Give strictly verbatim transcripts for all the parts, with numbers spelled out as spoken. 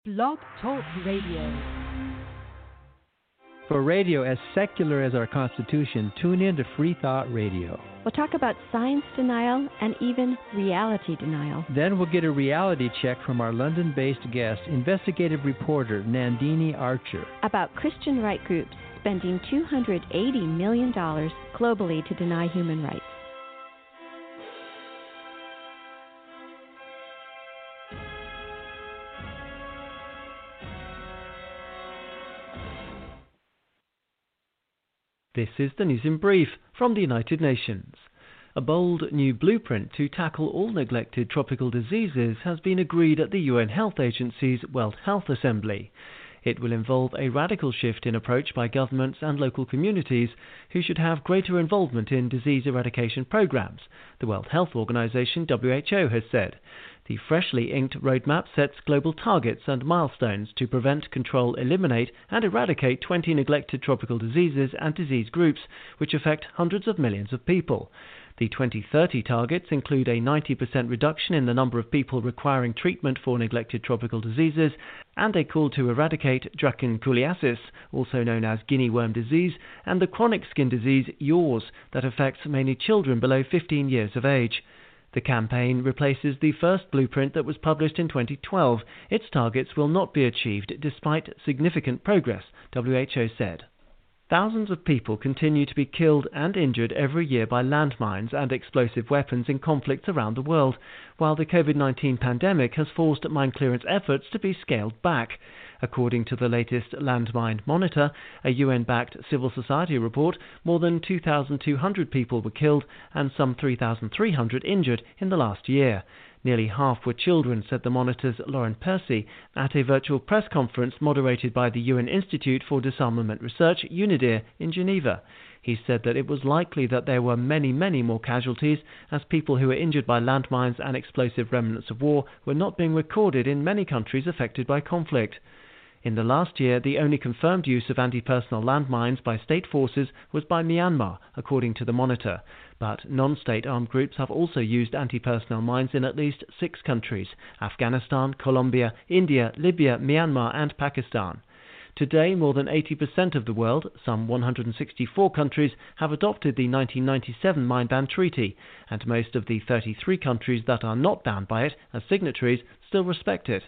Blog Talk Radio. For radio as secular as our Constitution, tune in to Free Thought Radio. We'll talk about science denial and even reality denial. Then we'll get a reality check from our London-based guest, investigative reporter Nandini Archer. About Christian right groups spending two hundred eighty million dollars globally to deny human rights. This is the News in Brief from the United Nations. A bold new blueprint to tackle all neglected tropical diseases has been agreed at the U N Health Agency's World Health Assembly. It will involve a radical shift in approach by governments and local communities who should have greater involvement in disease eradication programs, the World Health Organization W H O has said. The freshly inked roadmap sets global targets and milestones to prevent, control, eliminate and eradicate twenty neglected tropical diseases and disease groups which affect hundreds of millions of people. The twenty thirty targets include a ninety percent reduction in the number of people requiring treatment for neglected tropical diseases and a call to eradicate dracunculiasis, also known as guinea worm disease, and the chronic skin disease yaws that affects mainly children below fifteen years of age. The campaign replaces the first blueprint that was published in twenty twelve. Its targets will not be achieved despite significant progress, W H O said. Thousands of people continue to be killed and injured every year by landmines and explosive weapons in conflicts around the world, while the COVID nineteen pandemic has forced mine clearance efforts to be scaled back. According to the latest Landmine Monitor, a U N-backed civil society report, more than two thousand two hundred people were killed and some three thousand three hundred injured in the last year. Nearly half were children, said the Monitor's Lauren Percy at a virtual press conference moderated by the U N Institute for Disarmament Research, UNIDIR, in Geneva. He said that it was likely that there were many, many more casualties, as people who were injured by landmines and explosive remnants of war were not being recorded in many countries affected by conflict. In the last year, the only confirmed use of anti-personnel landmines by state forces was by Myanmar, according to the Monitor. But non-state armed groups have also used anti-personnel mines in at least six countries: Afghanistan, Colombia, India, Libya, Myanmar and Pakistan. Today, more than eighty percent of the world, some one hundred sixty-four countries, have adopted the nineteen ninety-seven Mine Ban Treaty, and most of the thirty-three countries that are not bound by it as signatories still respect it.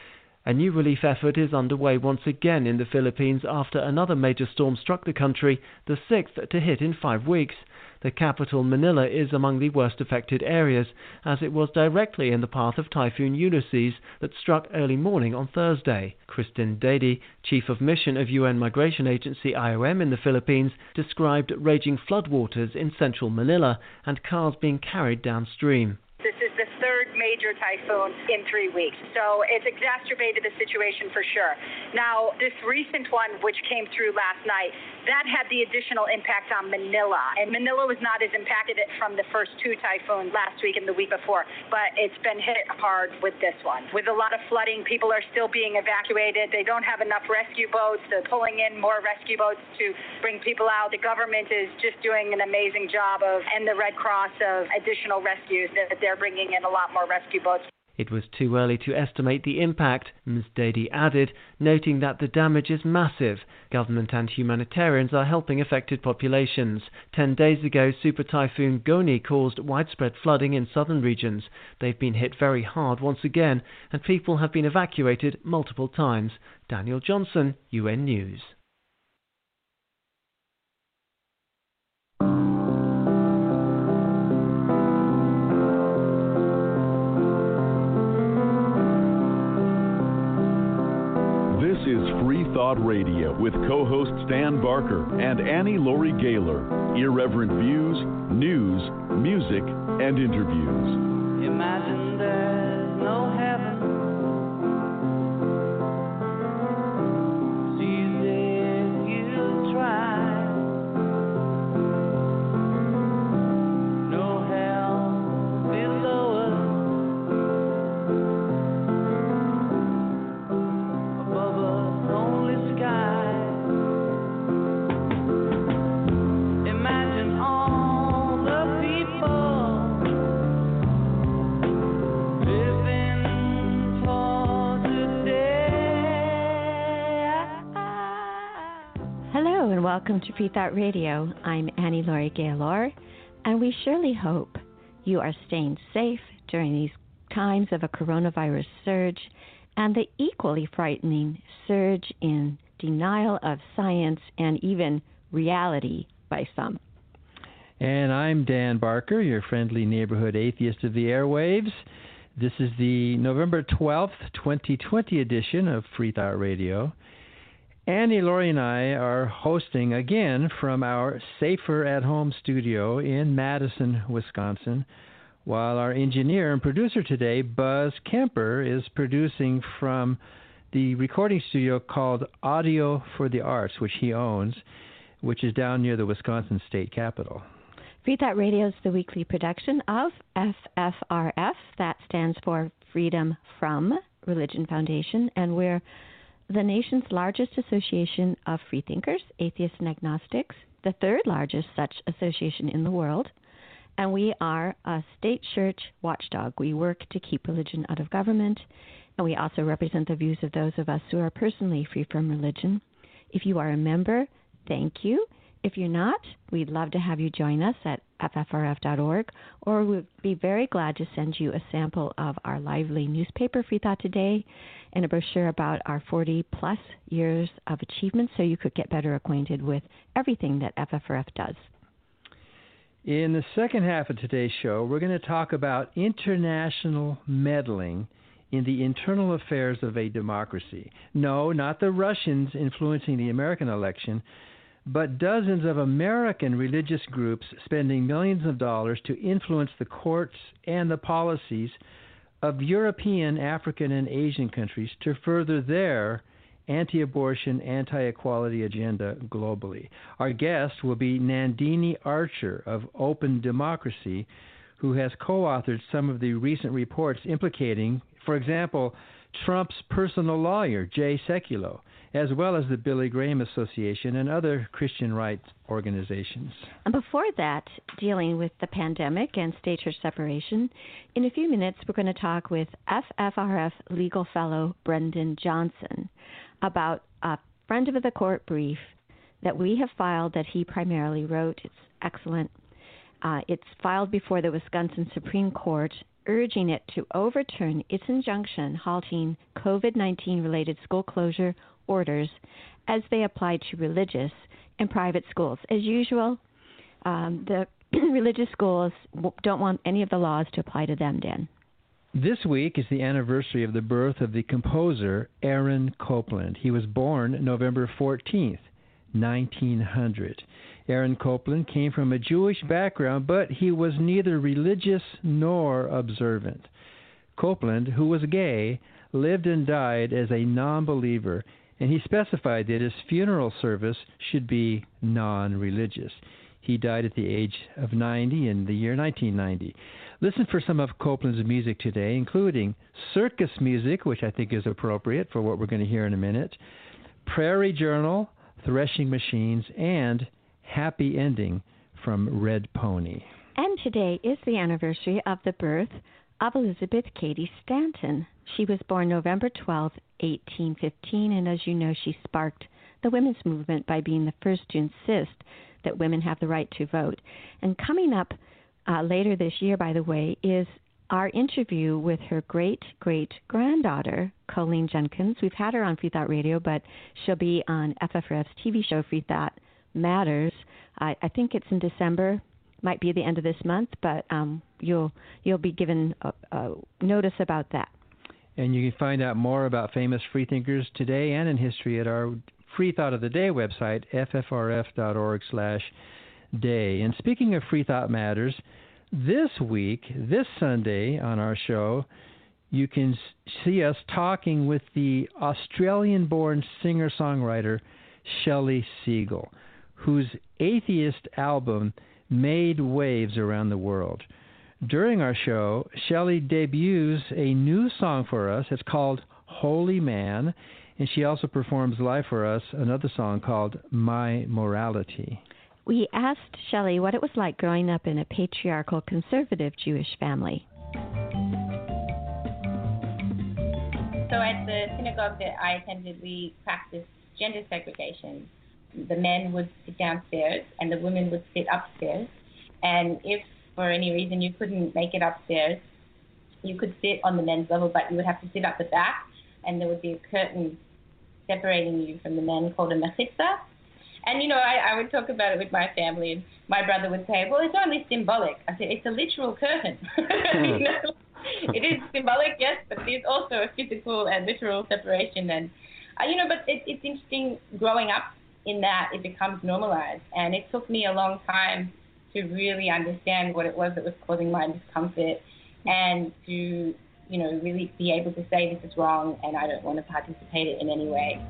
A new relief effort is underway once again in the Philippines after another major storm struck the country, the sixth to hit in five weeks. The capital, Manila, is among the worst affected areas, as it was directly in the path of Typhoon Ulysses that struck early morning on Thursday. Kristen Dady, Chief of Mission of U N Migration Agency I O M in the Philippines, described raging floodwaters in central Manila and cars being carried downstream. This is the third major typhoon in three weeks, so it's exacerbated the situation for sure. Now, this recent one, which came through last night, that had the additional impact on Manila, and Manila was not as impacted from the first two typhoons last week and the week before, but it's been hit hard with this one. With a lot of flooding, people are still being evacuated. They don't have enough rescue boats. They're pulling in more rescue boats to bring people out. The government is just doing an amazing job of, and the Red Cross, of additional rescues that they're bringing in a lot more rescue boats. It was too early to estimate the impact, Miz Dady added, noting that the damage is massive. Government and humanitarians are helping affected populations. Ten days ago, Super Typhoon Goni caused widespread flooding in southern regions. They've been hit very hard once again, and people have been evacuated multiple times. Daniel Johnson, U N News. This is Free Thought Radio with co-host Stan Barker and Annie Laurie Gaylor. Irreverent views, news, music, and interviews. Imagine there's no heaven. See if you try. No hell below us. Above us, only sky. Imagine all the people welcome to Free Thought Radio. I'm Annie Laurie Gaylor, and we surely hope you are staying safe during these times of a coronavirus surge and the equally frightening surge in denial of science and even reality by some. And I'm Dan Barker, your friendly neighborhood atheist of the airwaves. This is the November twelfth, twenty twenty edition of Free Thought Radio. Annie Laurie and I are hosting again from our Safer at Home studio in Madison, Wisconsin, while our engineer and producer today, Buzz Kemper, is producing from the recording studio called Audio for the Arts, which he owns, which is down near the Wisconsin State Capitol. Free Thought Radio is the weekly production of F F R F. That stands for Freedom From Religion Foundation, and we're the nation's largest association of freethinkers, atheists, and agnostics, the third largest such association in the world, and we are a state church watchdog. We work to keep religion out of government, and we also represent the views of those of us who are personally free from religion. If you are a member, thank you. If you're not, we'd love to have you join us at F F R F dot org, or we'd be very glad to send you a sample of our lively newspaper, Free Thought Today, and a brochure about our forty-plus years of achievement so you could get better acquainted with everything that F F R F does. In the second half of today's show, we're going to talk about international meddling in the internal affairs of a democracy. No, not the Russians influencing the American election, but dozens of American religious groups spending millions of dollars to influence the courts and the policies of European, African, and Asian countries to further their anti-abortion, anti-equality agenda globally. Our guest will be Nandini Archer of Open Democracy, who has co-authored some of the recent reports implicating, for example, Trump's personal lawyer, Jay Sekulow, as well as the Billy Graham Association and other Christian rights organizations. And before that, dealing with the pandemic and state-church separation, in a few minutes we're going to talk with F F R F legal fellow Brendan Johnson about a friend of the court brief that we have filed that he primarily wrote. It's excellent. Uh, it's filed before the Wisconsin Supreme Court, urging it to overturn its injunction halting COVID nineteen related school closure orders as they apply to religious and private schools. As usual, um, the religious schools don't want any of the laws to apply to them, Dan. This week is the anniversary of the birth of the composer Aaron Copland. He was born November fourteenth, nineteen hundred. Aaron Copland came from a Jewish background, but he was neither religious nor observant. Copland, who was gay, lived and died as a non-believer, and he specified that his funeral service should be non-religious. He died at the age of ninety in the year nineteen ninety. Listen for some of Copland's music today, including circus music, which I think is appropriate for what we're going to hear in a minute, Prairie Journal, Threshing Machines, and Happy Ending from Red Pony. And today is the anniversary of the birth of Elizabeth Cady Stanton. She was born November twelfth, eighteen fifteen, and as you know, she sparked the women's movement by being the first to insist that women have the right to vote. And coming up uh, later this year, by the way, is our interview with her great-great-granddaughter, Colleen Jenkins. We've had her on Free Thought Radio, but she'll be on F F R F's T V show, Free Thought Matters. I, I think it's in December. Might be the end of this month, but um, you'll you'll be given a, a notice about that. And you can find out more about famous freethinkers today and in history at our Free Thought of the Day website, F F R F dot org slash day. And speaking of Free Thought Matters, this week, this Sunday on our show, you can see us talking with the Australian-born singer-songwriter Shelley Siegel, whose atheist album made waves around the world. During our show, Shelley debuts a new song for us. It's called Holy Man, and she also performs live for us another song called My Morality. We asked Shelley what it was like growing up in a patriarchal, conservative Jewish family. So at the synagogue that I attended, we practiced gender segregation. the men would sit downstairs and the women would sit upstairs. And if for any reason you couldn't make it upstairs, you could sit on the men's level, but you would have to sit at the back, and there would be a curtain separating you from the men called a mechitza. And, you know, I, I would talk about it with my family, and my brother would say, well, it's only symbolic. I said, it's a literal curtain. you know? It is symbolic, yes, but it is also a physical and literal separation. And, uh, you know, but it, it's interesting growing up in that it becomes normalized. And it took me a long time to really understand what it was that was causing my discomfort and to, you know, really be able to say this is wrong and I don't want to participate in any way.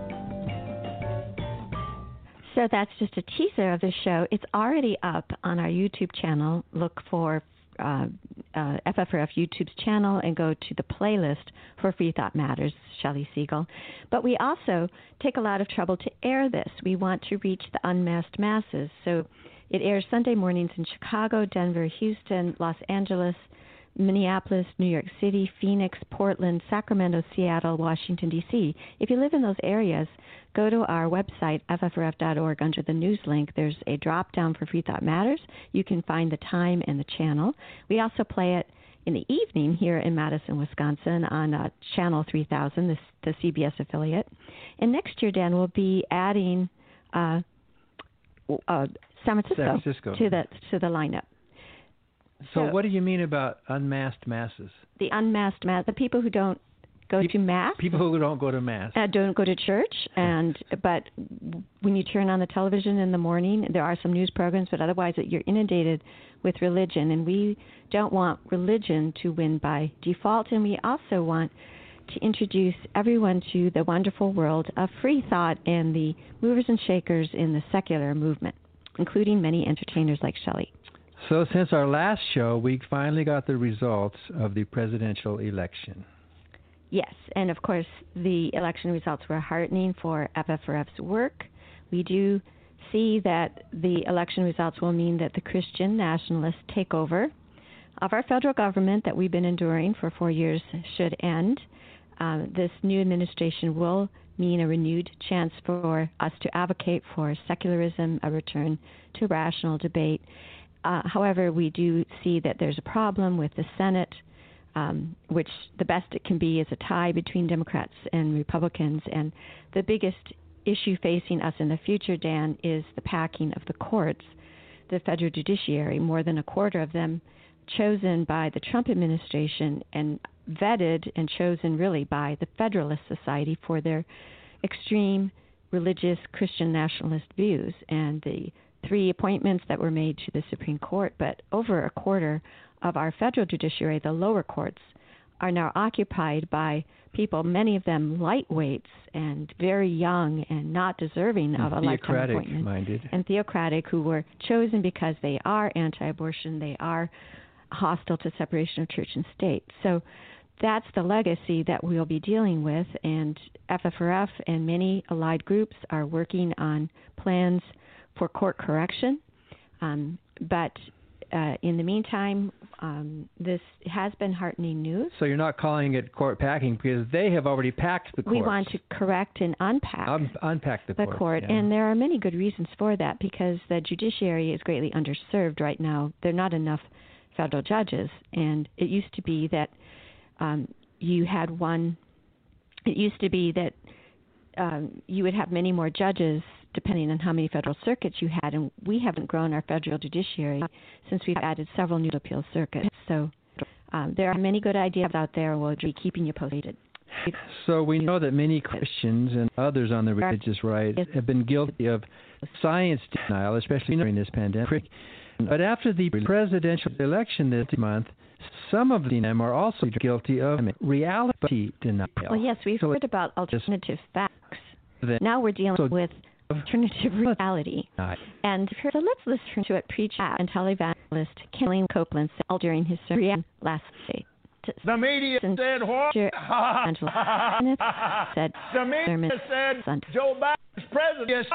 So that's just a teaser of the show. It's already up on our YouTube channel. Look for uh, uh, F F R F YouTube's channel and go to the playlist for Free Thought Matters, Shelley Siegel. But we also take a lot of trouble to air this. We want to reach the unmasked masses. So it airs Sunday mornings in Chicago, Denver, Houston, Los Angeles, Minneapolis, New York City, Phoenix, Portland, Sacramento, Seattle, Washington, D C If you live in those areas, go to our website, F F R F dot org. Under the news link, there's a drop-down for Free Thought Matters. You can find the time and the channel. We also play it in the evening here in Madison, Wisconsin on uh, Channel three thousand, the, the C B S affiliate. And next year, Dan, we'll be adding uh, uh, San Francisco, San Francisco to the to the lineup. So, So- what do you mean about unmasked masses? The unmasked mass, the people who don't go to mass, People who don't go to mass. uh, don't go to church, and but when you turn on the television in the morning, there are some news programs, but otherwise you're inundated with religion, and we don't want religion to win by default, and we also want to introduce everyone to the wonderful world of free thought and the movers and shakers in the secular movement, including many entertainers like Shelley. So since our last show, we finally got the results of the presidential election. Yes, and of course, the election results were heartening for F F R F's work. We do see that the election results will mean that the Christian nationalist takeover of our federal government that we've been enduring for four years should end. Um, this new administration will mean a renewed chance for us to advocate for secularism, a return to rational debate. Uh, however, we do see that there's a problem with the Senate, um, which the best it can be is a tie between Democrats and Republicans. And the biggest issue facing us in the future, Dan, is the packing of the courts, the federal judiciary, more than a quarter of them chosen by the Trump administration and vetted and chosen really by the Federalist Society for their extreme religious Christian nationalist views. And the three appointments that were made to the Supreme Court, but over a quarter of our federal judiciary, the lower courts, are now occupied by people, many of them lightweights and very young and not deserving of a lifetime appointment. Minded. And theocratic, who were chosen because they are anti-abortion, they are hostile to separation of church and state. So that's the legacy that we'll be dealing with, and F F R F and many allied groups are working on plans for court correction. Um, but uh, in the meantime, um, this has been heartening news. So you're not calling it court packing because they have already packed the court. We want to correct and unpack Un- unpack the, the court. court, yeah. and there are many good reasons for that because the judiciary is greatly underserved right now. There are not enough federal judges, and it used to be that um, you had one. It used to be that um, you would have many more judges depending on how many federal circuits you had, and we haven't grown our federal judiciary since we've added several new appeals circuits. So um, there are many good ideas out there. We'll be keeping you posted. So we know that many Christians and others on the religious right have been guilty of science denial, especially during this pandemic. But after the presidential election this month, some of them are also guilty of reality denial. Well, yes, we've so heard about alternative facts. Then Now we're dealing so with alternative reality. And so let's listen to it preached and televangelist Kenny Copeland said during his sermon last day. The media said what? Angela said The media sermon said Sunday. Joe Biden's president. Yes.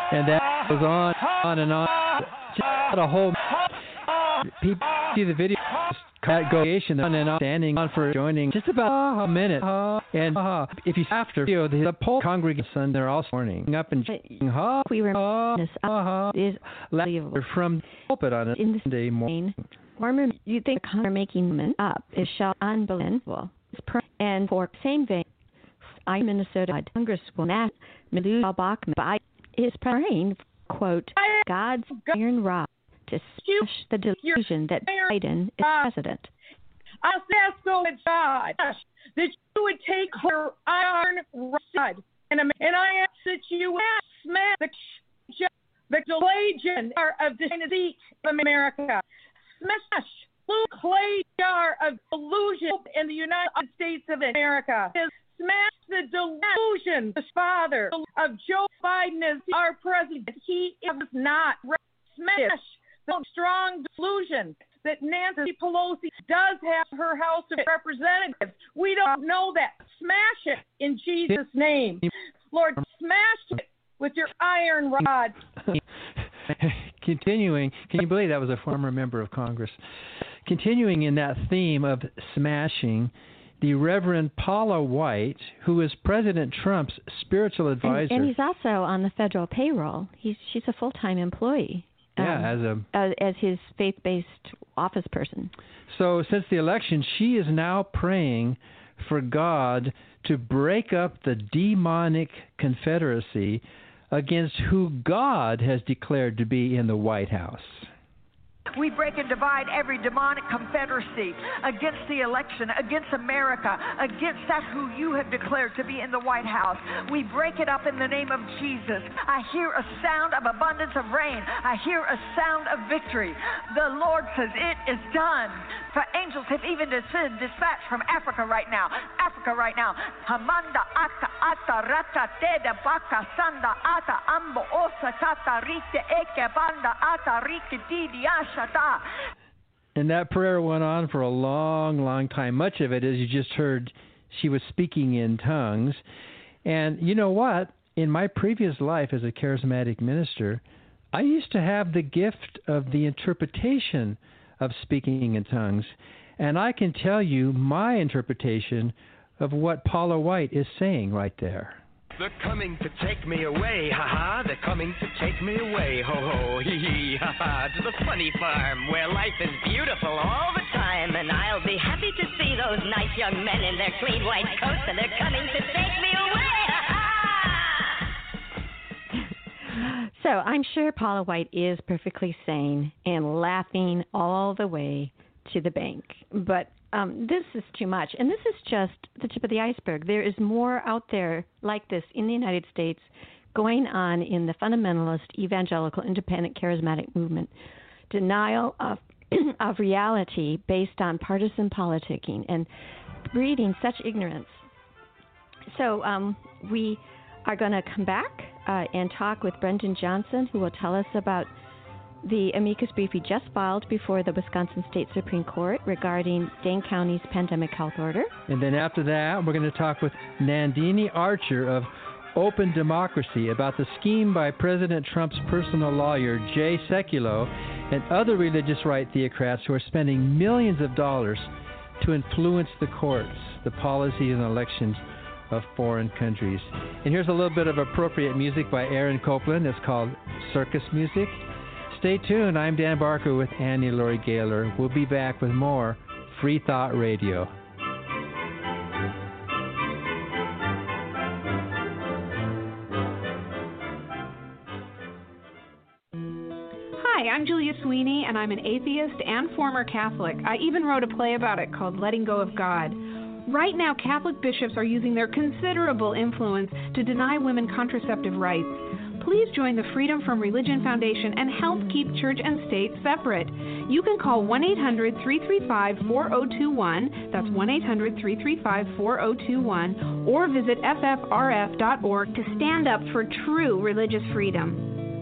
And that goes on, on and on. Just a whole people see the video. Congregation on and on, standing on for joining just about a minute. Uh, and uh, if you after video, the whole congregation, they're all morning up and joining. Uh, we were uh, uh, is from the pulpit on a Sunday morning. Former, you think are making them up is shall unbelievable. And for same vein, I Minnesota Congresswoman Medusa Bachmann is praying, quote, God's iron rod to smash the delusion that Biden is president. I ask, oh God, that you would take her iron rod and, and I ask that you would smash the, the delusion of deceit of America. Smash the clay jar of delusion in the United States of America. Smash the delusion, the father of Joe Biden is our president. He is not. Smash the strong delusion that Nancy Pelosi does have her House of Representatives. We don't know that. Smash it in Jesus' name. Lord, smash it with your iron rod. Continuing, can you believe that was a former member of Congress? Continuing in that theme of smashing, the Reverend Paula White, who is President Trump's spiritual advisor. And, and he's also on the federal payroll. He's She's a full-time employee. Yeah, um, as a as, as his faith-based office person. So since the election, she is now praying for God to break up the demonic confederacy against who God has declared to be in the White House. We break and divide every demonic confederacy against the election, against America, against that who you have declared to be in the White House. We break it up in the name of Jesus. I hear a sound of abundance of rain. I hear a sound of victory. The Lord says it is done. For angels have even been dispatched from Africa right now. Africa right now. Hamanda ata ata rata teda baka sanda ata ambo osa tata rite eke banda ata rike didi ashata. And that prayer went on for a long, long time. Much of it, as you just heard, she was speaking in tongues. And you know what? In my previous life as a charismatic minister, I used to have the gift of the interpretation of speaking in tongues. And I can tell you my interpretation of what Paula White is saying right there. They're coming to take me away, ha-ha. They're coming to take me away, ho-ho, hee-hee, ha-ha. To the funny farm where life is beautiful all the time. And I'll be happy to see those nice young men in their clean white coats. And they're coming to take me away, ha-ha. So I'm sure Paula White is perfectly sane and laughing all the way to the bank. But um, this is too much. And this is just the tip of the iceberg. There is more out there like this in the United States going on in the fundamentalist, evangelical, independent, charismatic movement. Denial of, of reality based on partisan politicking and breeding such ignorance. So um, we are going to come back uh, and talk with Brendan Johnson, who will tell us about the amicus brief he just filed before the Wisconsin State Supreme Court regarding Dane County's pandemic health order. And then after that, we're going to talk with Nandini Archer of Open Democracy about the scheme by President Trump's personal lawyer, Jay Sekulow, and other religious right theocrats who are spending millions of dollars to influence the courts, the policies and elections of foreign countries. And here's a little bit of appropriate music by Aaron Copland. It's called Circus Music. Stay tuned. I'm Dan Barker with Annie Laurie Gaylor. We'll be back with more Free Thought Radio. Hi, I'm Julia Sweeney, and I'm an atheist and former Catholic. I even wrote a play about it called Letting Go of God. Right now, Catholic bishops are using their considerable influence to deny women contraceptive rights. Please join the Freedom from Religion Foundation and help keep church and state separate. You can call one eight hundred three three five four zero two one, that's one eight hundred three three five four zero two one, or visit f f r f dot org to stand up for true religious freedom.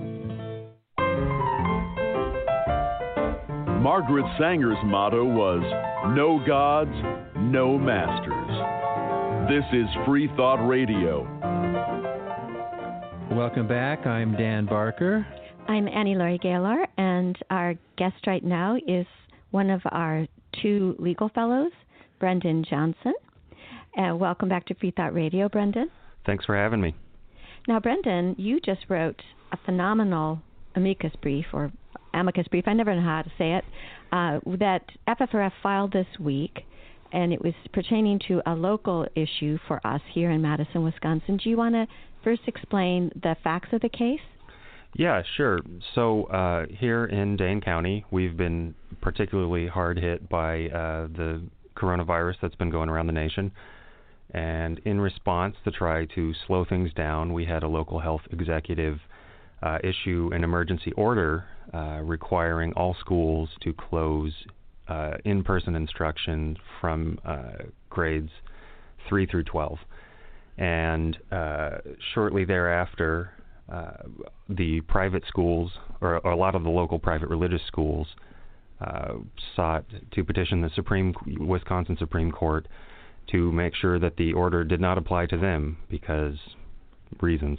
Margaret Sanger's motto was, no gods, no masters. This is Free Thought Radio. Welcome back. I'm Dan Barker. I'm Annie Laurie Gaylor, and our guest right now is one of our two legal fellows, Brendan Johnson. Uh, welcome back to Free Thought Radio, Brendan. Thanks for having me. Now, Brendan, you just wrote a phenomenal amicus brief, or amicus brief, I never know how to say it, uh, that F F R F filed this week, and it was pertaining to a local issue for us here in Madison, Wisconsin. Do you want to first explain the facts of the case? Yeah, sure. So uh, here in Dane County, we've been particularly hard hit by uh, the coronavirus that's been going around the nation. And in response, to try to slow things down, we had a local health executive uh, issue an emergency order uh, requiring all schools to close uh, in-person instruction from uh, grades three through twelve. And uh, shortly thereafter, uh, the private schools, or, or a lot of the local private religious schools, uh, sought to petition the Supreme Wisconsin Supreme Court to make sure that the order did not apply to them because reasons.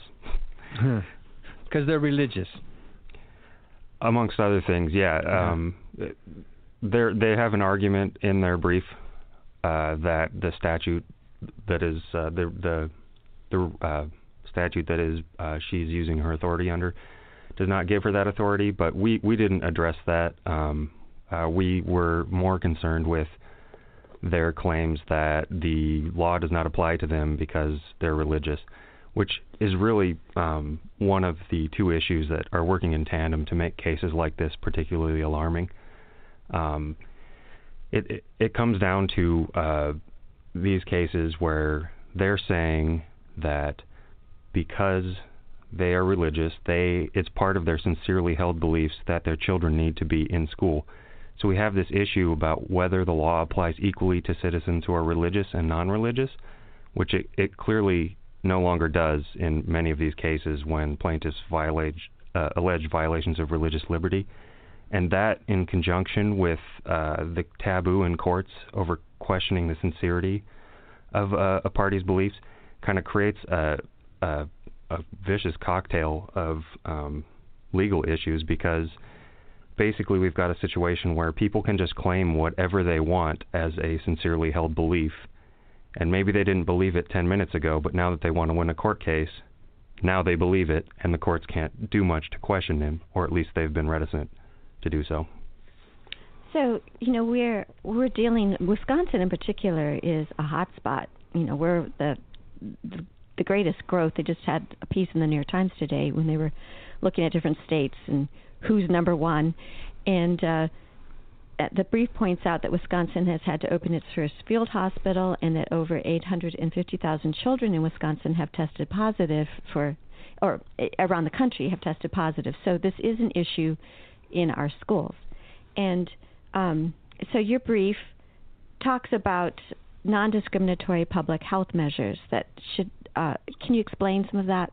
Because they're religious. Amongst other things, yeah. Um, they they have an argument in their brief uh, that the statute that is uh, the the the uh, statute that is uh, she's using her authority under does not give her that authority. But we we didn't address that. Um, uh, we were more concerned with their claims that the law does not apply to them because they're religious, which is really um, one of the two issues that are working in tandem to make cases like this particularly alarming. Um, it, it it comes down to uh, these cases where they're saying that because they are religious, they it's part of their sincerely held beliefs that their children need to be in school. So we have this issue about whether the law applies equally to citizens who are religious and non-religious, which it, it clearly no longer does in many of these cases when plaintiffs violate uh, alleged violations of religious liberty. And that, in conjunction with uh, the taboo in courts over questioning the sincerity of uh, a party's beliefs, kind of creates a, a, a vicious cocktail of um, legal issues, because basically we've got a situation where people can just claim whatever they want as a sincerely held belief, and maybe they didn't believe it ten minutes ago, but now that they want to win a court case, now they believe it, and the courts can't do much to question them, or at least they've been reticent to do so. So, you know, we're we're dealing, Wisconsin in particular is a hot spot. You know, we're the, the the greatest growth. They just had a piece in the New York Times today when they were looking at different states and who's number one. And uh, the brief points out that Wisconsin has had to open its first field hospital, and that over eight hundred fifty thousand children in Wisconsin have tested positive for, or around the country have tested positive. So this is an issue in our schools. And um, so your brief talks about non-discriminatory public health measures that should, uh, can you explain some of that?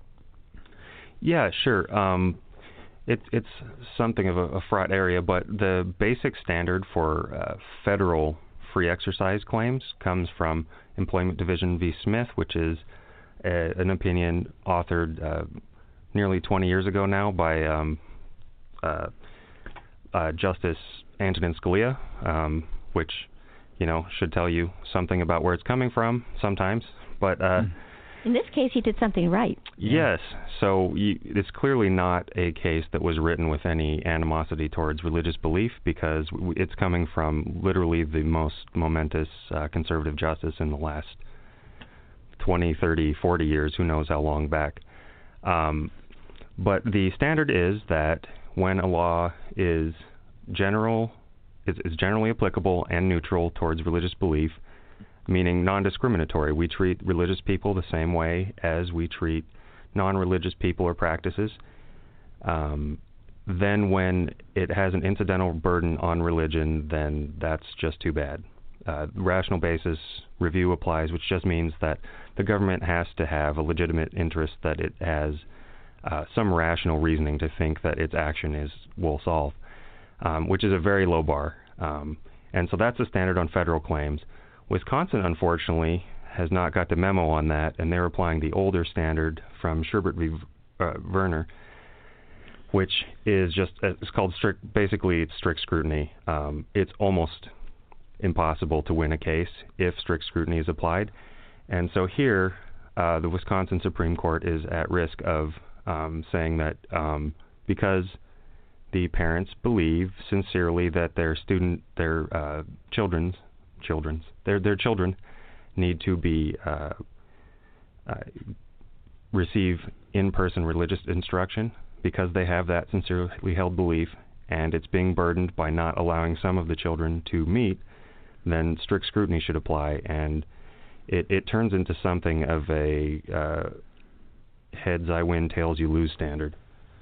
Yeah, sure. Um, it, it's something of a, a fraught area, but the basic standard for uh, federal free exercise claims comes from Employment Division v. Smith, which is a, an opinion authored uh, nearly twenty years ago now by um, uh, uh, Justice Antonin Scalia, um, which, you know, should tell you something about where it's coming from sometimes. But uh, in this case, he did something right. Yes. So you, it's clearly not a case that was written with any animosity towards religious belief, because w- it's coming from literally the most momentous uh, conservative justice in the last twenty, thirty, forty years, who knows how long back. Um, but the standard is that when a law is general, is, is generally applicable and neutral towards religious belief, meaning non-discriminatory, we treat religious people the same way as we treat non-religious people or practices. Um, then when it has an incidental burden on religion, then that's just too bad. Uh, rational basis review applies, which just means that the government has to have a legitimate interest that it has uh, some rational reasoning to think that its action is will solve, um, which is a very low bar. Um, and so that's the standard on federal claims. Wisconsin, unfortunately, has not got the memo on that, and they're applying the older standard from Sherbert v. uh, Verner, which is just, it's called strict, basically it's strict scrutiny. Um, it's almost impossible to win a case if strict scrutiny is applied. And so here, uh, the Wisconsin Supreme Court is at risk of um, saying that um, because the parents believe sincerely that their student, their uh, children's, children's, their their children need to be uh, uh, receive in-person religious instruction because they have that sincerely held belief, and it's being burdened by not allowing some of the children to meet, then strict scrutiny should apply, and it, it turns into something of a uh, heads I win, tails you lose standard.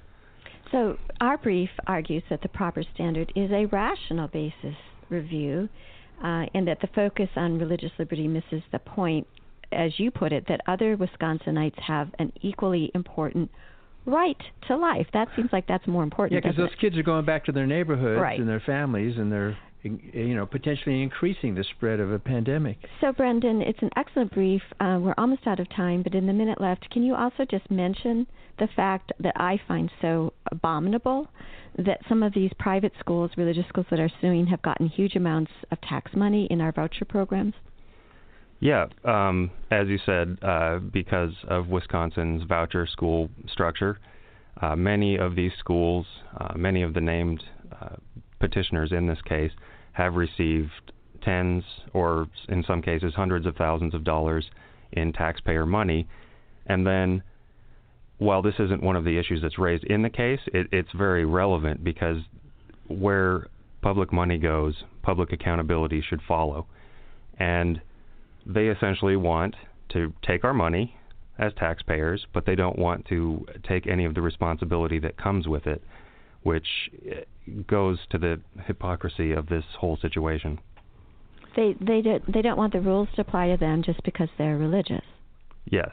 So our brief argues that the proper standard is a rational basis review, uh, and that the focus on religious liberty misses the point, as you put it, that other Wisconsinites have an equally important right to life. That seems like that's more important. Yeah, because those it? kids are going back to their neighborhoods right. and their families, and they're, you know, potentially increasing the spread of a pandemic. So, Brendan, it's an excellent brief. Uh, we're almost out of time, but in the minute left, can you also just mention the fact that I find so abominable that some of these private schools, religious schools that are suing, have gotten huge amounts of tax money in our voucher programs? Yeah, um, as you said, uh, because of Wisconsin's voucher school structure, uh, many of these schools, uh, many of the named uh, petitioners in this case, have received tens or, in some cases, hundreds of thousands of dollars in taxpayer money. And then, while this isn't one of the issues that's raised in the case, it, it's very relevant because where public money goes, public accountability should follow. And they essentially want to take our money as taxpayers, but they don't want to take any of the responsibility that comes with it, which goes to the hypocrisy of this whole situation. They they don't, they don't want the rules to apply to them just because they're religious. Yes.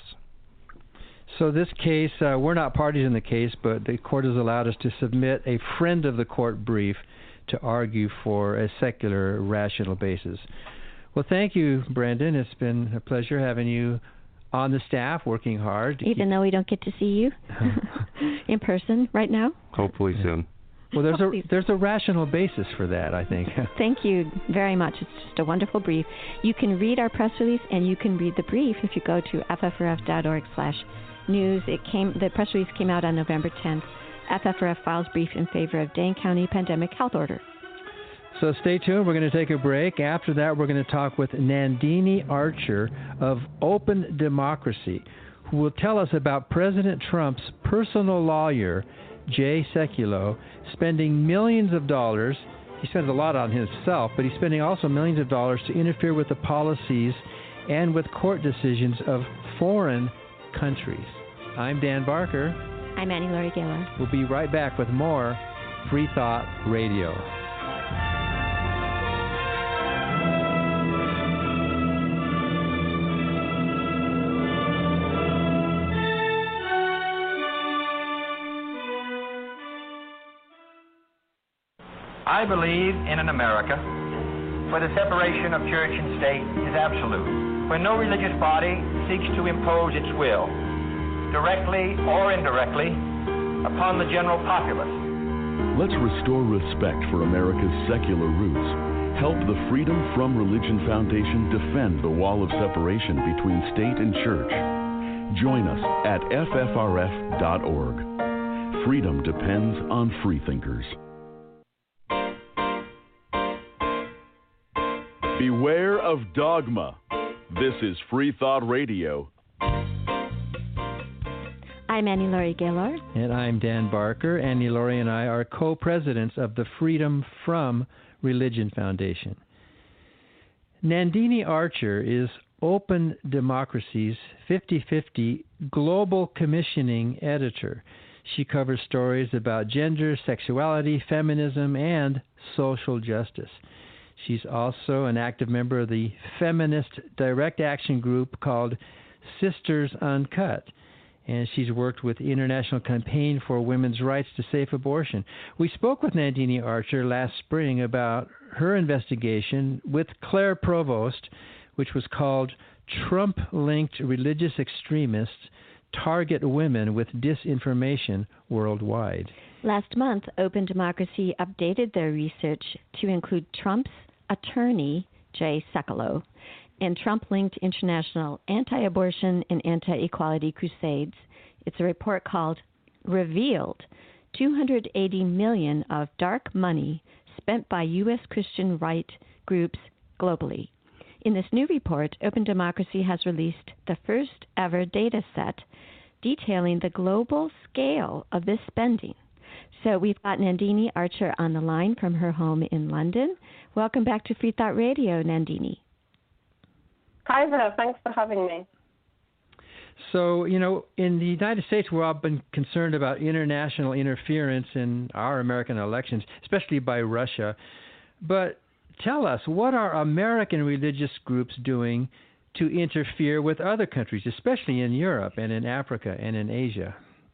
So this case, uh, we're not parties in the case, but the court has allowed us to submit a friend of the court brief to argue for a secular, rational basis. Well, thank you, Brendan. It's been a pleasure having you on the staff, working hard. Even keep... though we don't get to see you in person right now? Hopefully yeah. soon. Well, there's a there's a rational basis for that, I think. Thank you very much. It's just a wonderful brief. You can read our press release, and you can read the brief if you go to f f r f dot org slash news. It came. The press release came out on November tenth. F F R F files brief in favor of Dane County Pandemic Health Order. So stay tuned. We're going to take a break. After that, we're going to talk with Nandini Archer of Open Democracy, who will tell us about President Trump's personal lawyer, Jay Sekulow, spending millions of dollars. He spends a lot on himself, but he's spending also millions of dollars to interfere with the policies and with court decisions of foreign countries. I'm Dan Barker. I'm Annie Laurie Gaylor. We'll be right back with more Free Thought Radio. I believe in an America where the separation of church and state is absolute, where no religious body seeks to impose its will, directly or indirectly, upon the general populace. Let's restore respect for America's secular roots. Help the Freedom From Religion Foundation defend the wall of separation between state and church. Join us at f f r f dot org. Freedom depends on freethinkers. Beware of dogma. This is Free Thought Radio. I'm Annie Laurie Gaylor. And I'm Dan Barker. Annie Laurie and I are co-presidents of the Freedom From Religion Foundation. Nandini Archer is Open Democracy's fifty-fifty Global Commissioning Editor. She covers stories about gender, sexuality, feminism, and social justice. She's also an active member of the feminist direct action group called Sisters Uncut, and she's worked with the International Campaign for Women's Rights to Safe Abortion. We spoke with Nandini Archer last spring about her investigation with Claire Provost, which was called Trump-Linked Religious Extremists target women with disinformation worldwide. Last month, Open Democracy updated their research to include Trump's attorney, Jay Sekulow, and Trump-linked international anti-abortion and anti-equality crusades. It's a report called Revealed, two hundred eighty million dollars of dark money spent by U S Christian right groups globally. In this new report, Open Democracy has released the first ever data set detailing the global scale of this spending. So we've got Nandini Archer on the line from her home in London. Welcome back to Free Thought Radio, Nandini. Hi there. Thanks for having me. So, you know, in the United States, we've all been concerned about international interference in our American elections, especially by Russia. But tell us, what are American religious groups doing to interfere with other countries, especially in Europe and in Africa and in Asia?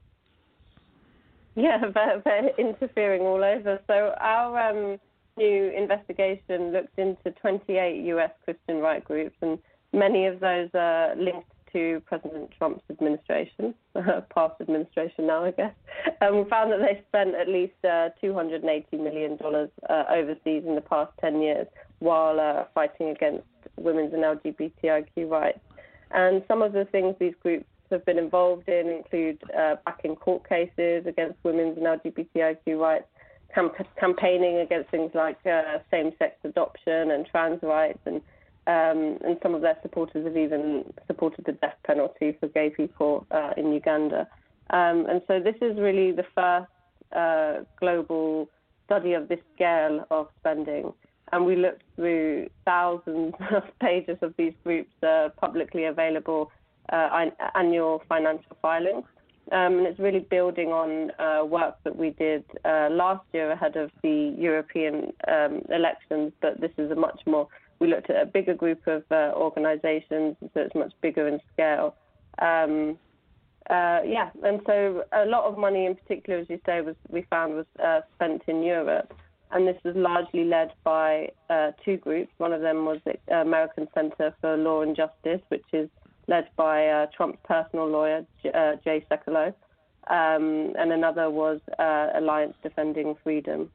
Yeah, they're, they're interfering all over. So our um, new investigation looked into twenty-eight U S Christian right groups, and many of those are linked to President Trump's administration, past administration now, I guess. And we found that they spent at least uh, two hundred eighty million dollars uh, overseas in the past ten years while uh, fighting against women's and L G B T I Q rights. And some of the things these groups have been involved in include uh, backing court cases against women's and L G B T I Q rights, camp- campaigning against things like uh, same-sex adoption and trans rights, and um, and some of their supporters have even supported the death penalty for gay people uh, in Uganda. Um, and so this is really the first uh, global study of this scale of spending. And we looked through thousands of pages of these groups' uh, publicly available uh, annual financial filings. Um, and it's really building on uh, work that we did uh, last year ahead of the European um, elections, but this is a much more, we looked at a bigger group of uh, organizations, so it's much bigger in scale. Um, uh, yeah, and so a lot of money in particular, as you say, was we found was uh, spent in Europe. And this was largely led by uh, two groups. One of them was the American Center for Law and Justice, which is led by uh, Trump's personal lawyer, J- uh, Jay Sekulow. Um, and another was uh, Alliance Defending Freedom.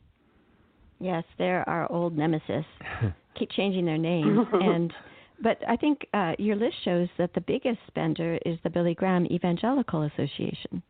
Yes, they're our old nemesis. Keep changing their name. and But I think uh, your list shows that the biggest spender is the Billy Graham Evangelical Association.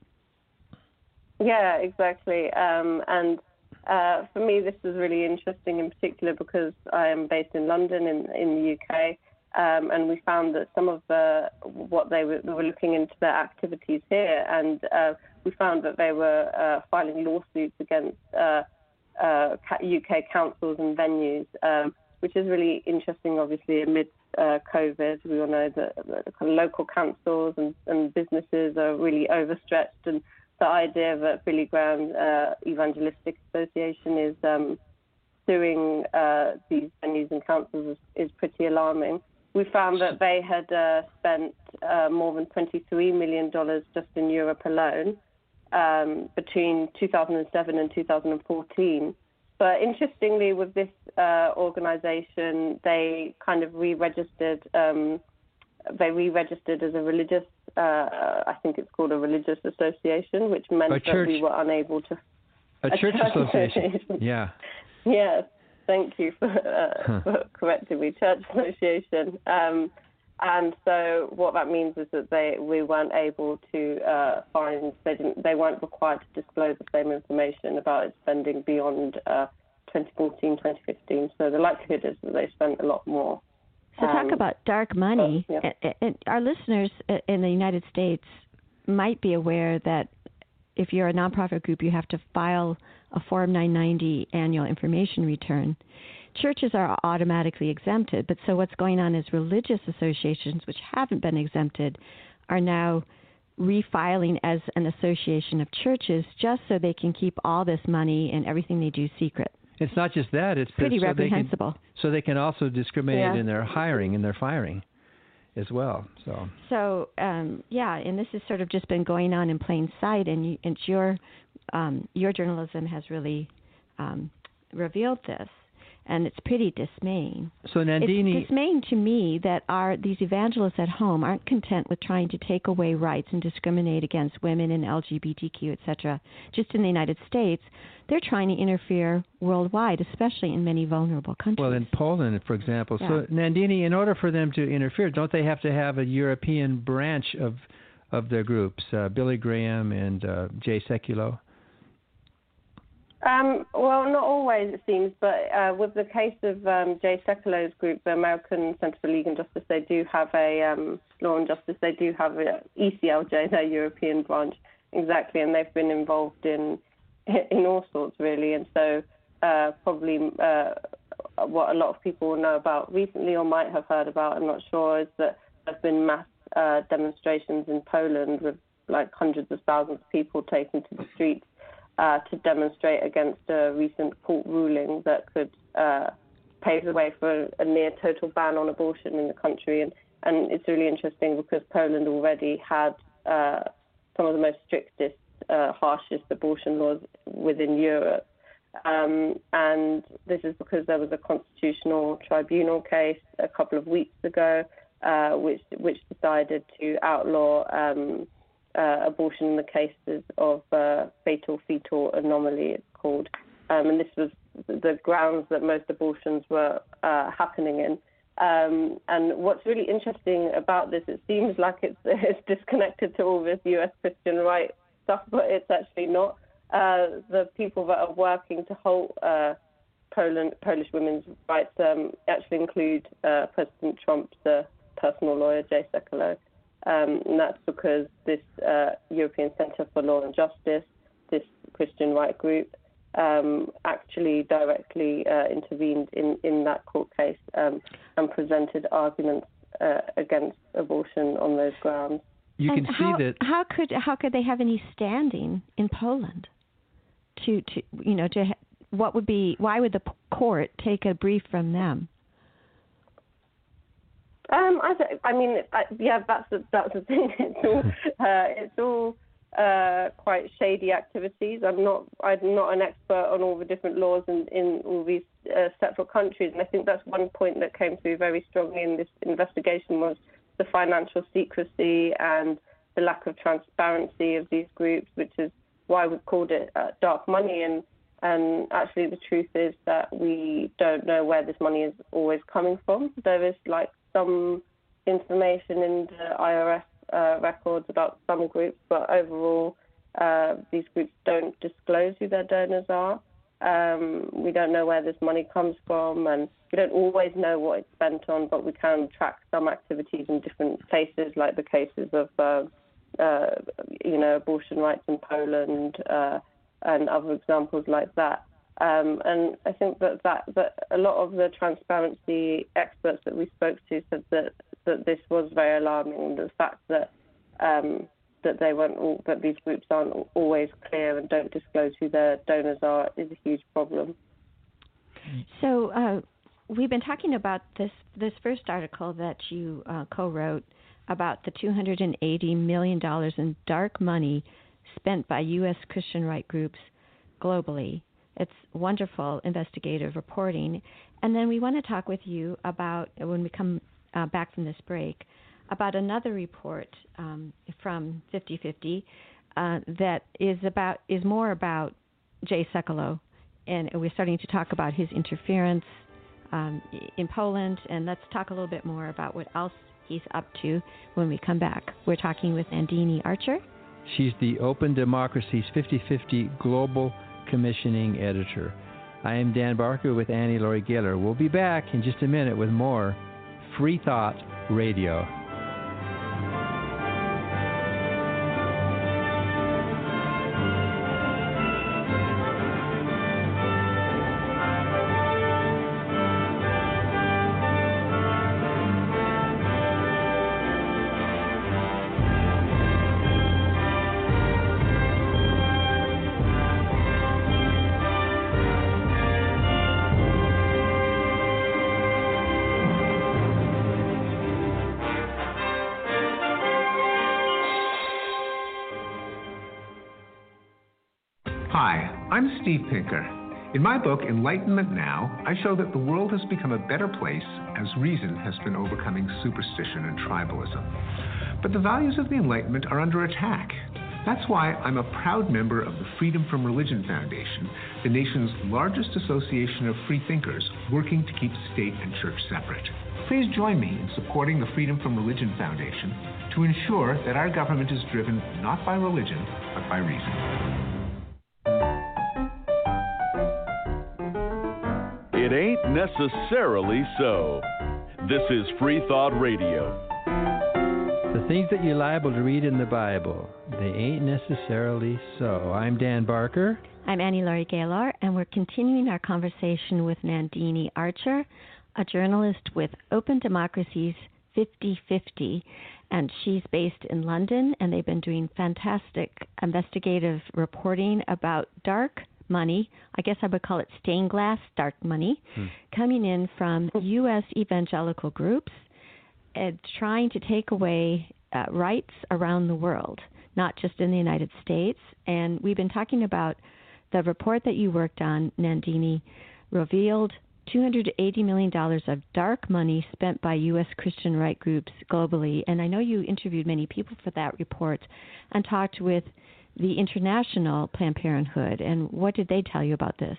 Yeah, exactly. Um, and Uh, for me, this is really interesting in particular because I am based in London in, in the U K, um, and we found that some of the, what they were, they were looking into their activities here, and uh, we found that they were uh, filing lawsuits against uh, uh, U K councils and venues, um, which is really interesting, obviously, amidst uh, COVID. We all know that the kind of local councils and, and businesses are really overstretched, and the idea that Billy Graham uh, Evangelistic Association is um, suing uh, these venues and councils is, is pretty alarming. We found that they had uh, spent uh, more than twenty-three million dollars just in Europe alone um, between two thousand seven and two thousand fourteen. But interestingly, with this uh, organization, they kind of re-registered um, they re-registered as a religious, uh, I think it's called a religious association, which meant a church, that we were unable to... A, a church, church association. association, yeah. Yes, thank you for, uh, huh. for correcting me, church association. Um, and so what that means is that they we weren't able to uh, find, they, didn't, they weren't required to disclose the same information about its spending beyond uh, twenty fourteen, twenty fifteen. So the likelihood is that they spent a lot more. So talk um, about dark money. But, yeah. and, and our listeners in the United States might be aware that if you're a nonprofit group, you have to file a Form nine ninety annual information return. Churches are automatically exempted, but so what's going on is religious associations, which haven't been exempted, are now refiling as an association of churches just so they can keep all this money and everything they do secret. It's not just that; it's pretty so reprehensible. They can, so they can also discriminate yeah. in their hiring and their firing, as well. So. So um, yeah, and this has sort of just been going on in plain sight, and, you, and your um, your journalism has really um, revealed this. And it's pretty dismaying. So Nandini, it's dismaying to me that our these evangelists at home aren't content with trying to take away rights and discriminate against women and L G B T Q, et cetera. Just in the United States, they're trying to interfere worldwide, especially in many vulnerable countries. Well, in Poland, for example. Yeah. So Nandini, in order for them to interfere, don't they have to have a European branch of of their groups, uh, Billy Graham and uh, Jay Sekulow? Um, well, not always, it seems, but uh, with the case of um, Jay Sekulow's group, the American Center for Legal and Justice, they do have a um, Law and Justice, they do have a E C L J, their European branch, exactly, and they've been involved in in all sorts, really, and so uh, probably uh, what a lot of people know about recently or might have heard about, I'm not sure, is that there have been mass uh, demonstrations in Poland with like hundreds of thousands of people taken to the streets Uh, to demonstrate against a recent court ruling that could uh, pave the way for a, a near total ban on abortion in the country. And, and it's really interesting because Poland already had uh, some of the most strictest, uh, harshest abortion laws within Europe. Um, and this is because there was a constitutional tribunal case a couple of weeks ago uh, which, which decided to outlaw um, Uh, abortion in the cases of uh, fatal fetal anomaly, it's called. Um, and this was the grounds that most abortions were uh, happening in. Um, and what's really interesting about this, it seems like it's, it's disconnected to all this U S Christian right stuff, but it's actually not. Uh, the people that are working to halt uh, Poland, Polish women's rights um, actually include uh, President Trump's uh, personal lawyer, Jay Sekulow. Um, and that's because this uh, European Centre for Law and Justice, this Christian right group, um, actually directly uh, intervened in, in that court case um, and presented arguments uh, against abortion on those grounds. You and can see how, that. How could how could they have any standing in Poland? To to you know to what would be why would the court take a brief from them? Um, I, th- I mean, I, yeah, that's the, that's the thing. It's all, uh, it's all uh, quite shady activities. I'm not, I'm not an expert on all the different laws in, in all these uh, separate countries, and I think that's one point that came through very strongly in this investigation was the financial secrecy and the lack of transparency of these groups, which is why we've called it uh, dark money. And and actually, the truth is that we don't know where this money is always coming from. There is like some information in the I R S uh, records about some groups, but overall, uh, these groups don't disclose who their donors are. Um, we don't know where this money comes from, and we don't always know what it's spent on, but we can track some activities in different places, like the cases of, uh, uh, you know, abortion rights in Poland uh, and other examples like that. Um, and I think that, that that a lot of the transparency experts that we spoke to said that, that this was very alarming. The fact that um, that they weren't all, that these groups aren't always clear and don't disclose who their donors are is a huge problem. So uh, we've been talking about this this first article that you uh, co-wrote about the two hundred eighty million dollars in dark money spent by U S Christian right groups globally. It's wonderful investigative reporting. And then we want to talk with you about, when we come uh, back from this break, about another report um, from fifty fifty uh, that is about is more about Jay Sekulow. And we're starting to talk about his interference um, in Poland. And let's talk a little bit more about what else he's up to when we come back. We're talking with Nandini Archer. She's the Open Democracy's fifty fifty Global Commissioning Editor. I am Dan Barker with Annie Laurie Gaylor. We'll be back in just a minute with more Free Thought Radio. Hi, I'm Steve Pinker. In my book, Enlightenment Now, I show that the world has become a better place as reason has been overcoming superstition and tribalism. But the values of the Enlightenment are under attack. That's why I'm a proud member of the Freedom from Religion Foundation, the nation's largest association of free thinkers working to keep state and church separate. Please join me in supporting the Freedom from Religion Foundation to ensure that our government is driven not by religion, but by reason. It ain't necessarily so. This is Free Thought Radio. The things that you're liable to read in the Bible, they ain't necessarily so. I'm Dan Barker. I'm Annie Laurie Gaylor, and we're continuing our conversation with Nandini Archer, a journalist with Open Democracy's fifty fifty, and she's based in London, and they've been doing fantastic investigative reporting about dark money, I guess I would call it stained glass dark money, hmm. coming in from U S evangelical groups and trying to take away uh, rights around the world, not just in the United States. And we've been talking about the report that you worked on, Nandini, revealed two hundred eighty million dollars of dark money spent by U S Christian right groups globally. And I know you interviewed many people for that report and talked with the International Planned Parenthood. And what did they tell you about this?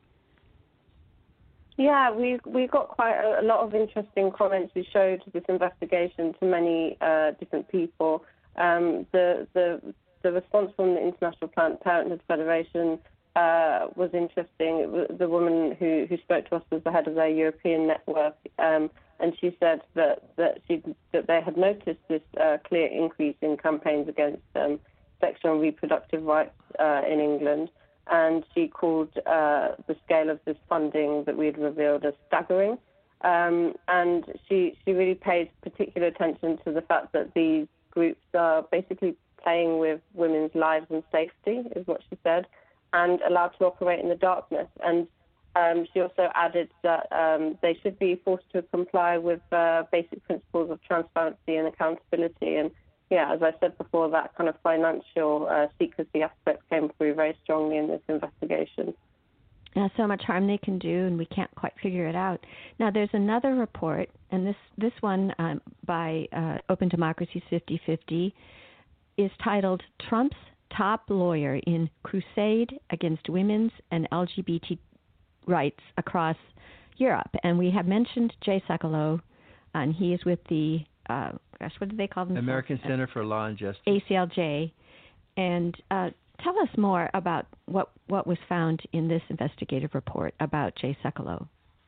Yeah, we we got quite a, a lot of interesting comments. We showed this investigation to many uh, different people. Um, the the the response from the International Planned Parenthood Federation uh, was interesting. It was, the woman who, who spoke to us was the head of their European network, um, and she said that that she that they had noticed this uh, clear increase in campaigns against um, sexual and reproductive rights uh, in England. And she called uh, the scale of this funding that we had revealed as staggering. Um, and she she really paid particular attention to the fact that these groups are basically playing with women's lives and safety, is what she said, and allowed to operate in the darkness. And um, she also added that um, they should be forced to comply with uh, basic principles of transparency and accountability. And yeah, as I said before, that kind of financial uh, secrecy aspect came through very strongly in this investigation. Yeah, so much harm they can do, and we can't quite figure it out. Now, there's another report, and this, this one um, by uh, Open Democracy's fifty fifty is titled Trump's Top Lawyer in Crusade Against Women's and L G B T Rights Across Europe. And we have mentioned Jay Sekulow, and he is with the Uh, gosh, what do they call themselves? American Center for Law and Justice. A C L J. And uh, tell us more about what, what was found in this investigative report about Jay Sekulow.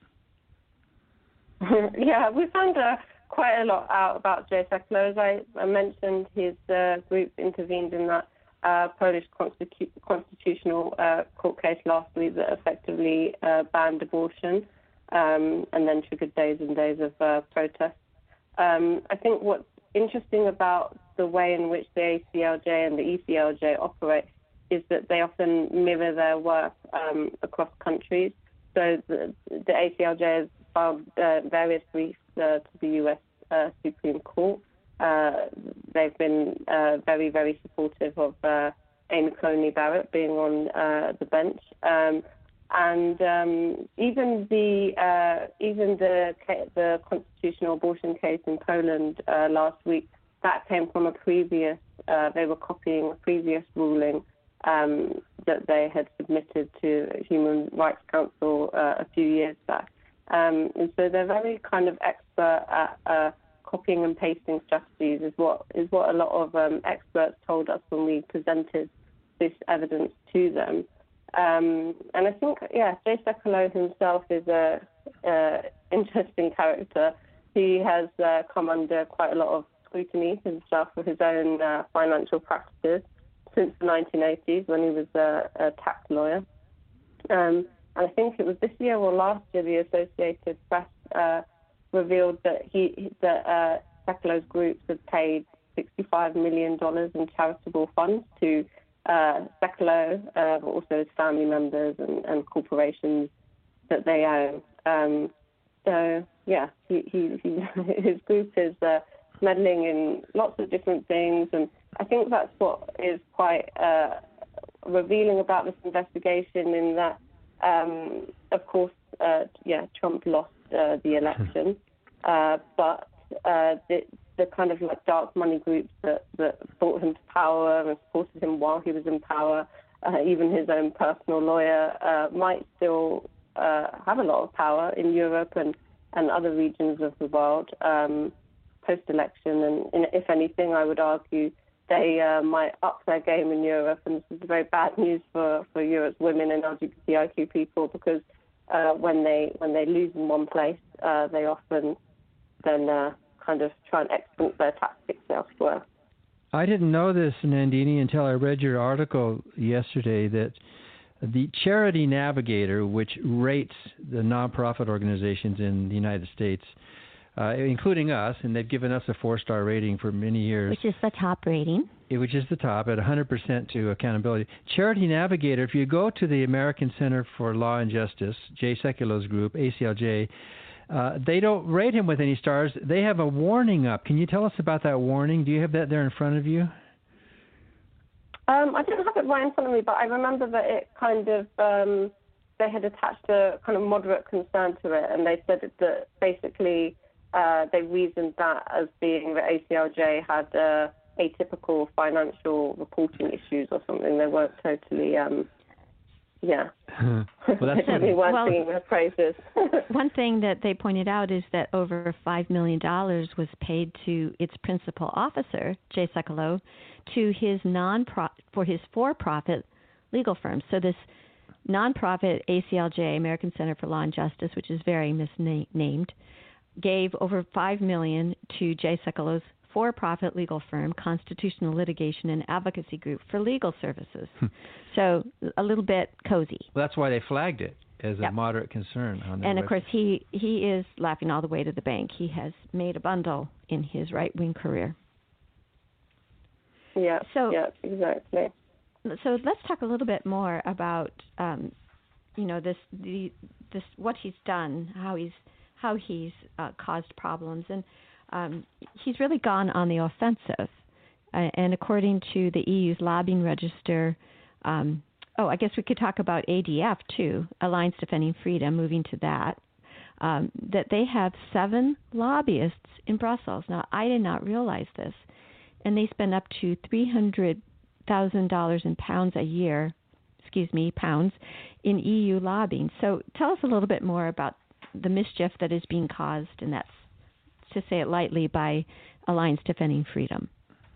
Yeah, we found uh, quite a lot out about Jay Sekulow. As I, I mentioned, his uh, group intervened in that uh, Polish constitu- constitutional uh, court case last week that effectively uh, banned abortion um, and then triggered days and days of uh, protests. Um, I think what's interesting about the way in which the A C L J and the E C L J operate is that they often mirror their work um, across countries. So the, the A C L J has filed uh, various briefs uh, to the U S uh, Supreme Court. Uh, they've been uh, very, very supportive of uh, Amy Coney Barrett being on uh, the bench. Um, And um, even the uh, even the the constitutional abortion case in Poland uh, last week, that came from a previous. Uh, they were copying a previous ruling um, that they had submitted to Human Rights Council uh, a few years back. Um, and so they're very kind of expert at uh, copying and pasting strategies. Is what is what a lot of um, experts told us when we presented this evidence to them. Um, and I think, yeah, Jay Sekulow himself is a uh, interesting character. He has uh, come under quite a lot of scrutiny himself for his own uh, financial practices since the nineteen eighties when he was a, a tax lawyer. Um, and I think it was this year or last year the Associated Press uh, revealed that he that uh, Sekulow's groups had paid sixty-five million dollars in charitable funds to Uh, Sekulow, uh, but also his family members and, and corporations that they own. Um, so, yeah, he, he, he, his group is uh, meddling in lots of different things, and I think that's what is quite uh, revealing about this investigation, in that Um, of course, uh, yeah, Trump lost uh, the election, uh, but uh, the, the kind of like dark money groups that, that brought him to power and supported him while he was in power, uh, even his own personal lawyer, uh, might still uh, have a lot of power in Europe and, and other regions of the world um, post-election. And, and if anything, I would argue they uh, might up their game in Europe, and this is very bad news for, for Europe's women and L G B T I Q people, because uh, when they when they lose in one place, uh, they often then uh, kind of try and export their tactics elsewhere. I didn't know this, Nandini, until I read your article yesterday that the Charity Navigator, which rates the nonprofit organizations in the United States, Uh, including us, and they've given us a four-star rating for many years. Which is the top rating. Which is the top at one hundred percent to accountability. Charity Navigator, if you go to the American Center for Law and Justice, Jay Sekulo's group, A C L J, uh, they don't rate him with any stars. They have a warning up. Can you tell us about that warning? Do you have that there in front of you? Um, I don't have it right in front of me, but I remember that it kind of, um, they had attached a kind of moderate concern to it, and they said that basically Uh, they reasoned that as being that A C L J had uh, atypical financial reporting issues or something. They weren't totally, um, yeah. Well, that's they really weren't well, singing their praises. One thing that they pointed out is that over five million dollars was paid to its principal officer, Jay Sekulow, to his non-pro for his for-profit legal firm. So this nonprofit A C L J, American Center for Law and Justice, which is very misnamed, gave over five million dollars to Jay Sekulow's for-profit legal firm, Constitutional Litigation and Advocacy Group, for legal services. So a little bit cozy. Well, that's why they flagged it as yep. a moderate concern. On their and of website. course, he he is laughing all the way to the bank. He has made a bundle in his right-wing career. Yeah. So yeah, exactly. So let's talk a little bit more about um, you know this the this what he's done, how he's how he's uh, caused problems. And um, he's really gone on the offensive. Uh, and according to the E U's lobbying register, um, oh, I guess we could talk about A D F too, Alliance Defending Freedom, moving to that, um, that they have seven lobbyists in Brussels. Now, I did not realize this. And they spend up to three hundred thousand dollars in pounds a year, excuse me, pounds, in E U lobbying. So tell us a little bit more about the mischief that is being caused, and that's, to say it lightly, by Alliance Defending Freedom.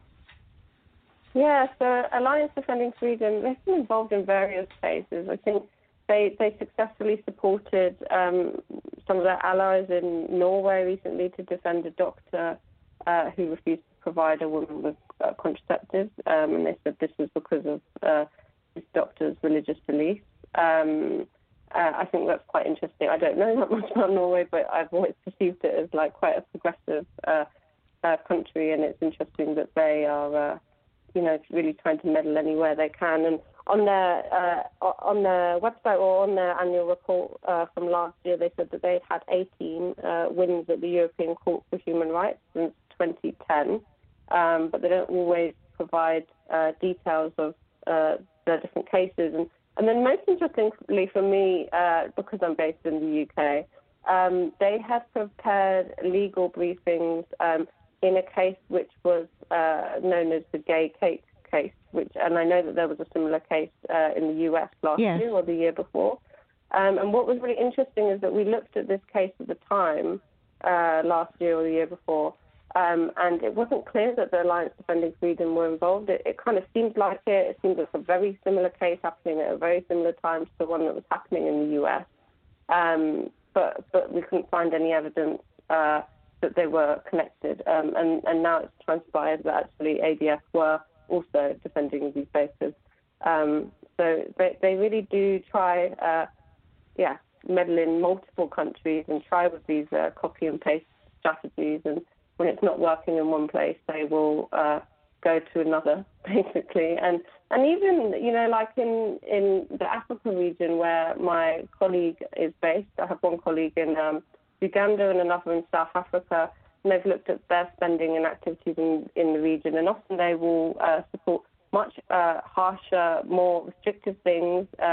Yeah, so Alliance Defending Freedom, they've been involved in various phases. I think they they successfully supported um, some of their allies in Norway recently to defend a doctor uh, who refused to provide a woman with uh, contraceptives, um, and they said this was because of uh, this doctor's religious beliefs. Um, Uh, I think that's quite interesting. I don't know that much about Norway, but I've always perceived it as like quite a progressive uh, uh, country, and it's interesting that they are, uh, you know, really trying to meddle anywhere they can. And on their uh, on their website or on their annual report uh, from last year, they said that they'd had eighteen uh, wins at the European Court for Human Rights since twenty ten, um, but they don't always provide uh, details of uh, their different cases. And And then most interestingly for me, uh, because I'm based in the U K, um, they have prepared legal briefings um, in a case which was uh, known as the Gay Cake case, which, and I know that there was a similar case uh, in the U S last yes. year or the year before. Um, and what was really interesting is that we looked at this case at the time, uh, last year or the year before, Um, and it wasn't clear that the Alliance Defending Freedom were involved. It, it kind of seemed like it. It seemed like a very similar case happening at a very similar time to the one that was happening in the U S. Um, but but we couldn't find any evidence uh, that they were connected. Um, and, and now it's transpired that actually A D F were also defending these cases. Um, so they, they really do try, uh, yeah, meddle in multiple countries and try with these uh, copy and paste strategies. And when it's not working in one place, they will uh, go to another, basically. And and even, you know, like in, in the Africa region where my colleague is based, I have one colleague in um, Uganda and another in South Africa, and they've looked at their spending and activities in, in the region, and often they will uh, support much uh, harsher, more restrictive things uh,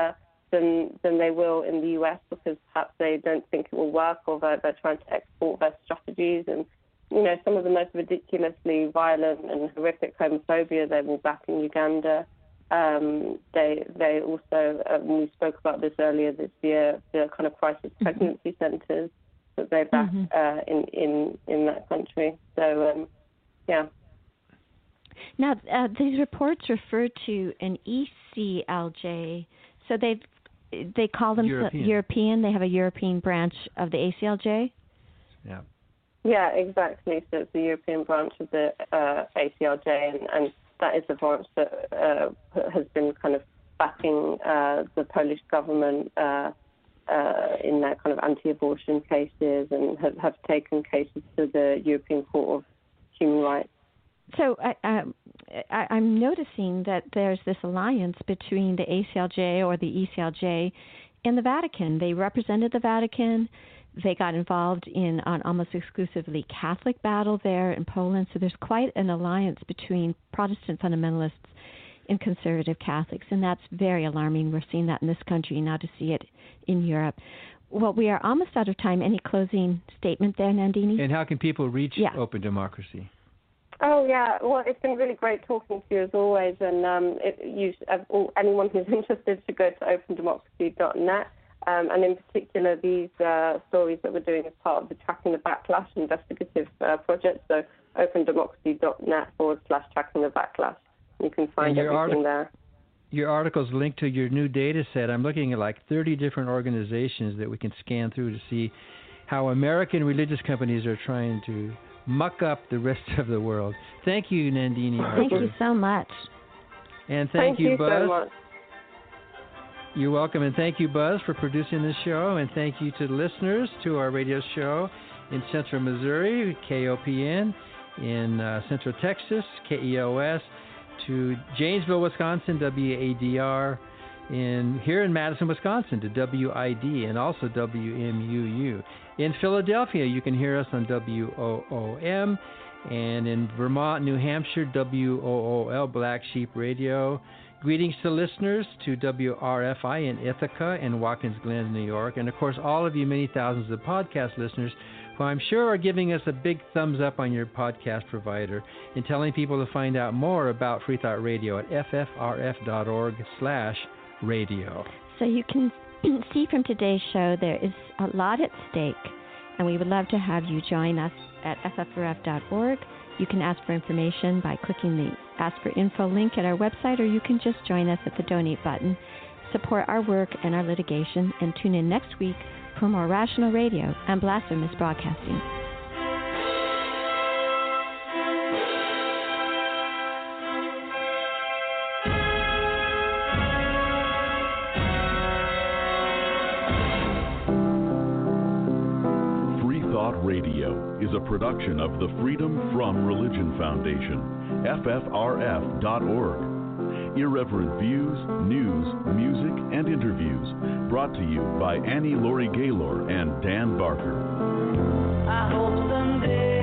than than they will in the U S because perhaps they don't think it will work, or they're, they're trying to export their strategies. And, you know, some of the most ridiculously violent and horrific homophobia they will back in Uganda. Um, they they also, um, we spoke about this earlier this year, the kind of crisis pregnancy mm-hmm. centres that they back mm-hmm. uh, in, in, in that country. So, um, yeah. Now, uh, these reports refer to an E C L J. So they they call them European. European. They have a European branch of the A C L J? Yeah. Yeah, exactly. So it's the European branch of the uh, A C L J, and, and that is the branch that uh, has been kind of backing uh, the Polish government uh, uh, in their kind of anti-abortion cases, and have, have taken cases to the European Court of Human Rights. So I, um, I, I'm noticing that there's this alliance between the A C L J or the E C L J and the Vatican. They represented the Vatican. They got involved in an almost exclusively Catholic battle there in Poland. So there's quite an alliance between Protestant fundamentalists and conservative Catholics, and that's very alarming. We're seeing that in this country, now to see it in Europe. Well, we are almost out of time. Any closing statement there, Nandini? And how can people reach yeah. Open Democracy? Oh, yeah. Well, it's been really great talking to you as always. And um, it, you, uh, anyone who's interested should go to open democracy dot net. Um, and in particular, these uh, stories that we're doing as part of the Tracking the Backlash investigative uh, project. So open democracy dot net forward slash tracking the backlash. You can find everything artic- there. Your article's linked to your new data set. I'm looking at like thirty different organizations that we can scan through to see how American religious companies are trying to muck up the rest of the world. Thank you, Nandini. Thank you so much. And thank, thank you, you Buzz. so much. You're welcome, and thank you, Buzz, for producing this show, and thank you to the listeners to our radio show in Central Missouri, K O P N, in uh, Central Texas, K E O S, to Janesville, Wisconsin, W A D R, in here in Madison, Wisconsin, to W I D, and also W M U U. In Philadelphia, you can hear us on W O O M, and in Vermont, New Hampshire, W O O L, Black Sheep Radio. Greetings to listeners to W R F I in Ithaca and Watkins Glen, New York, and of course all of you many thousands of podcast listeners who I'm sure are giving us a big thumbs up on your podcast provider and telling people to find out more about Free Thought Radio at f f r f dot org slash radio. So you can see from today's show there is a lot at stake, and we would love to have you join us at f f r f dot org. You can ask for information by clicking the Ask for Info link at our website, or you can just join us at the Donate button, support our work and our litigation, and tune in next week for more Rational Radio and Blasphemous Broadcasting. Radio is a production of the Freedom From Religion Foundation, F F R F dot org. Irreverent views, news, music, and interviews brought to you by Annie Laurie Gaylor and Dan Barker. I hope someday